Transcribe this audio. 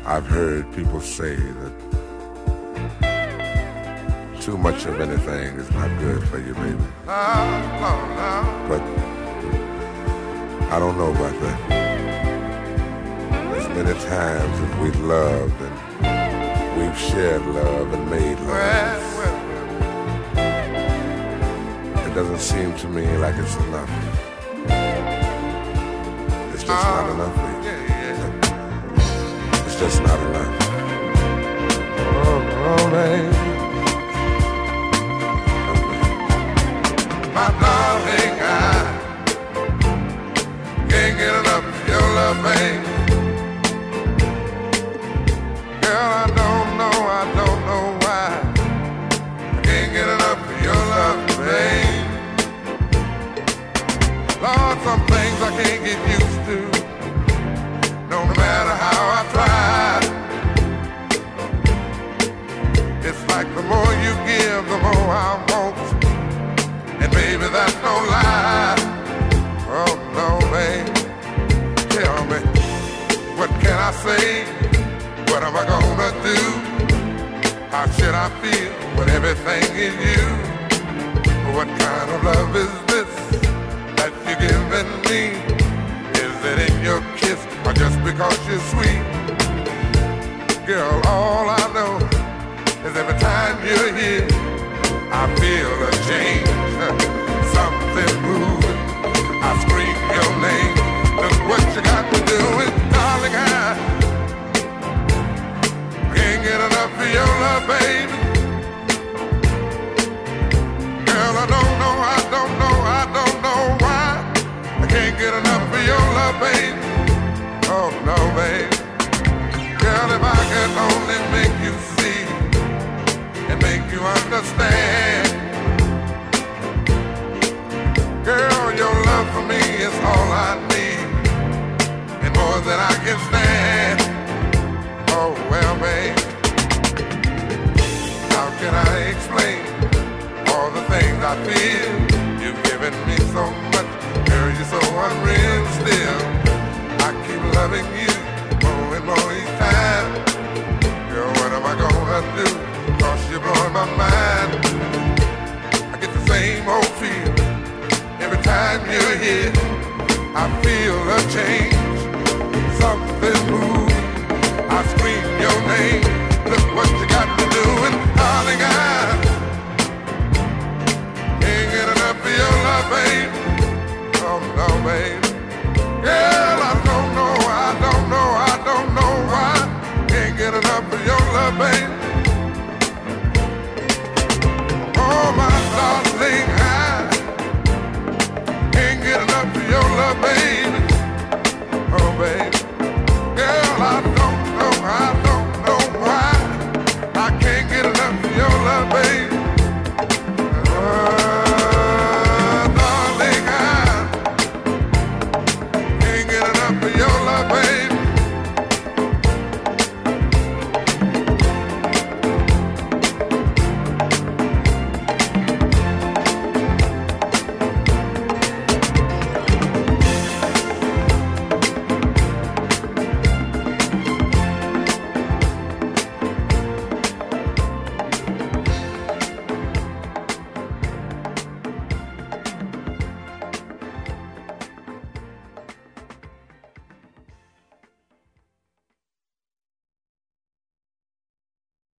I've heard people say that too much of anything is not good for you, baby. But I don't know about that. As many times as we've loved and we've shared love and made love, it doesn't seem to me like it's enough. It's just not enough, baby. It's just not enough. Oh, baby. My darling, I can't get enough of your love, baby. Girl, I don't know why I can't get enough of your love, baby. Lord, some things I can't get used to, no matter how I try. It's like the more you give, the more I want. And baby, that's no lie. Oh no, babe. Tell me, what can I say? What am I gonna do? How should I feel when everything is you? What kind of love is this that you're giving me? Is it in your kiss or just because you're sweet? Girl, all I know is every time you're here, I feel a change, something moving. I scream your name. Look what you got me doing, darling. I can't get enough of your love, baby. Girl, I don't know why I can't get enough of your love, baby. Oh no, baby. Girl, if I could only make you see and make you understand. Girl, your love for me is all I need, and more than I can stand. Oh well, babe, how can I explain all the things I feel? You've given me so much, girl, you're so unreal still. I keep loving you more and more each time. Girl, what am I gonna do? Cause you're blowing my mind. I get the same old feel every time you're here. I feel a change, something moves. I scream your name. Look what you got me doing, darling. I can't get enough of your love, babe. Oh no, babe. Girl, I don't know why. Can't get enough of your love, babe. Oh, my darling, I can't get enough of your love, babe.